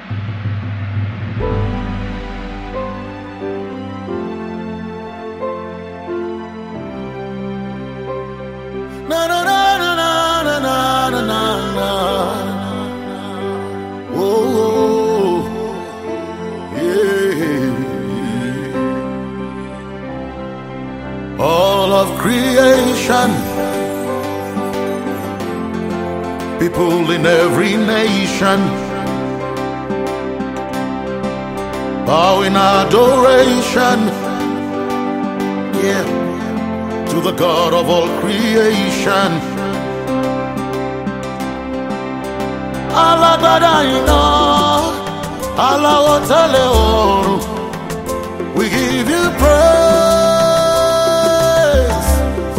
Na na na na na na na na na. Oh, yeah. All of creation, people in every nation, bow in adoration, yeah, to the God of all creation. Alágbádá iná, aláwọ̀ tẹ́lẹ̀ oòrùn, we give you praise.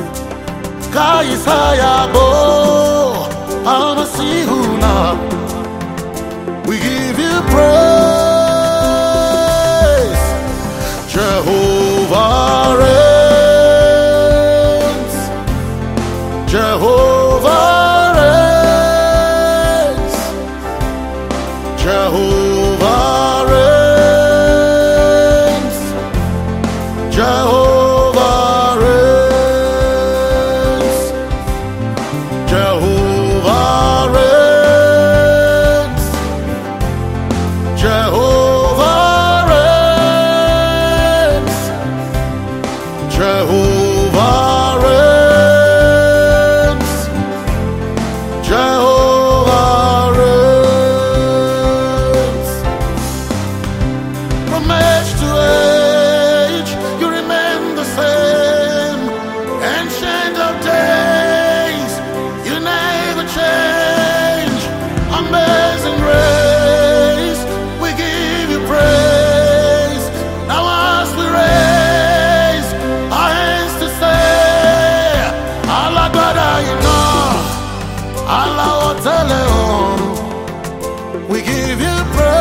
Káyísáyàbò, Almasihuna, we give you praise. Jehovah reigns, Jehovah reigns, Jehovah reigns, Jehovah reigns, Jehovah reigns, Jehovah reigns, Jehovah reigns, Jehovah reigns. From age to age, you remain the same. Ancient of days, you never change. Amazing grace, we give you praise. Now as we raise our hands to say, Alágbádá iná, aláwọ̀ tẹ́lẹ̀ oòrùn, we give you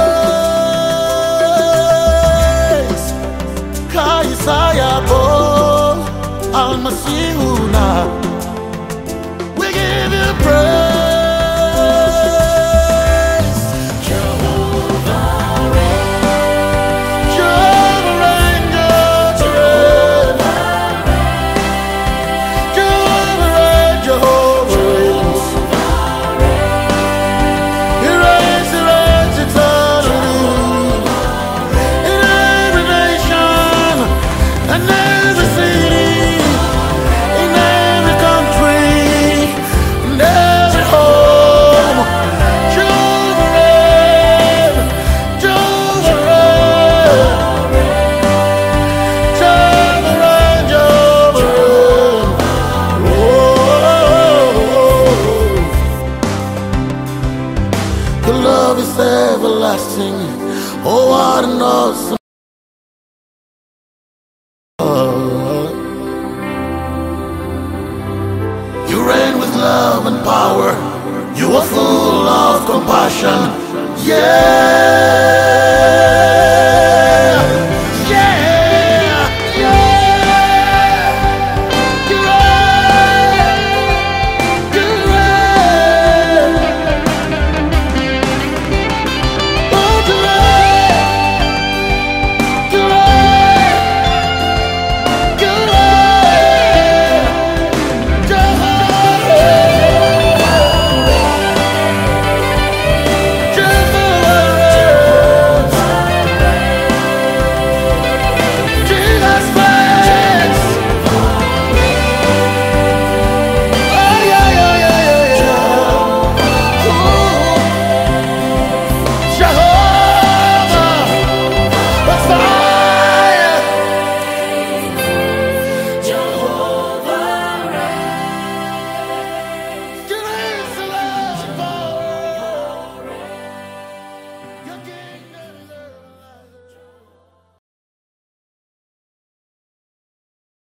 praise. Káyísáyàbò, Almasihuna, we give you praise. Jehovah reigns, Jehovah reigns, Jehovah reigns, Jehovah reigns. He reigns eternally in every nation and every city, in every country, in every home. Jehovah reigns, Jehovah reigns, Jehovah reigns, Jehovah reigns. Oh, your love is everlasting. Oh, what an awesome love. You reign with love and power. You are full of compassion. Yeah.